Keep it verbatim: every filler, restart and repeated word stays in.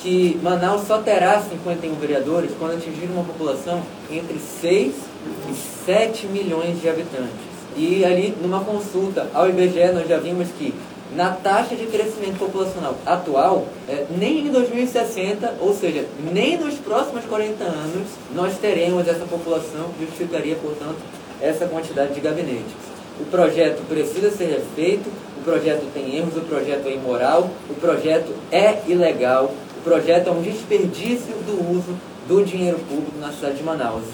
que Manaus só terá cinquenta e um vereadores quando atingir uma população entre seis e sete milhões de habitantes. E ali, numa consulta ao I B G E, nós já vimos que na taxa de crescimento populacional atual, é, nem em dois mil e sessenta, ou seja, nem nos próximos quarenta anos, nós teremos essa população que justificaria, portanto, essa quantidade de gabinetes. O projeto precisa ser refeito, o projeto tem erros, o projeto é imoral, o projeto é ilegal, o projeto é um desperdício do uso do dinheiro público na cidade de Manaus.